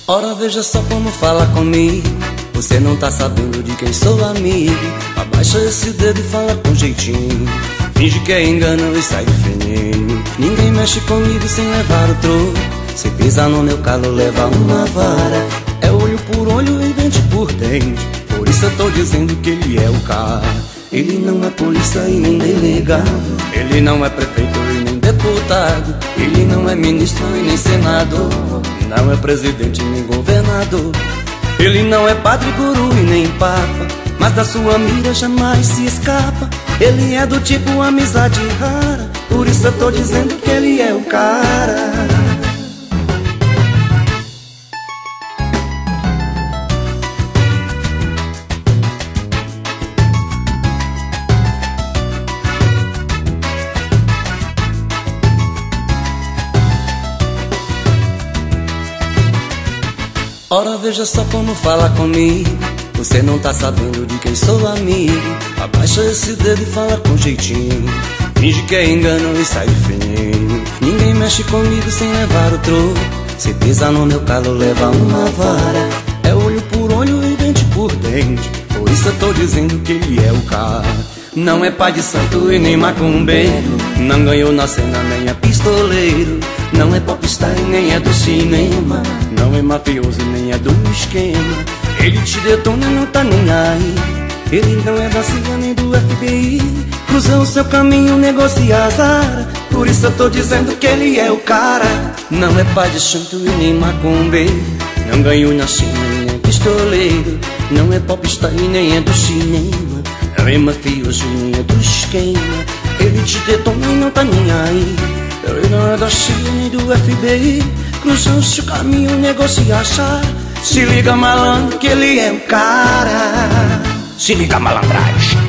Ora, veja só como fala comigo. Você não tá sabendo de quem sou amigo. Abaixa esse dedo e fala com jeitinho. Finge que é engano e sai de fininho. Ninguém mexe comigo sem levar o troco. Se pisar no meu calo, leva uma vara. É olho por olho e dente por dente. Por isso eu tô dizendo que ele é o cara. Ele não é polícia e nem delegado. Ele não é prefeito e nem deputado. Ele não é ministro e nem senador. Não é presidente nem governador. Ele não é padre, guru e nem papa. Mas da sua mira jamais se escapa. Ele é do tipo amizade rara. Por isso eu tô dizendo que ele é o cara. Ora, veja só como fala comigo. Você não tá sabendo de quem sou amigo. Abaixa esse dedo e fala com jeitinho. Finge que é engano e sai de fininho. Ninguém mexe comigo sem levar o troco. Se pisar no meu calo, leva uma vara. É olho por olho e dente por dente. Por isso eu tô dizendo que ele é o cara. Não é pai de santo e nem macumbeiro. Não ganhou na cena nem é pistoleiro. Não é popstar e nem é do cinema. Não é mafioso nem é do esquema. Ele te detona e não tá nem aí. Ele não é da CIA nem do FBI. Cruzou o seu caminho, negocia azar. Por isso eu tô dizendo que ele é o cara. Não é pai de santo e nem macumbeiro. Não ganhou na China nem é pistoleiro. Não é popstar e nem é do cinema. Não é mafioso nem é do esquema. Ele te detona e não tá nem aí. Ele não é da CIA nem do FBI. Cruzou seu caminho, negocia achar. Se liga, malandro, que ele é o cara. Se liga, malandragem.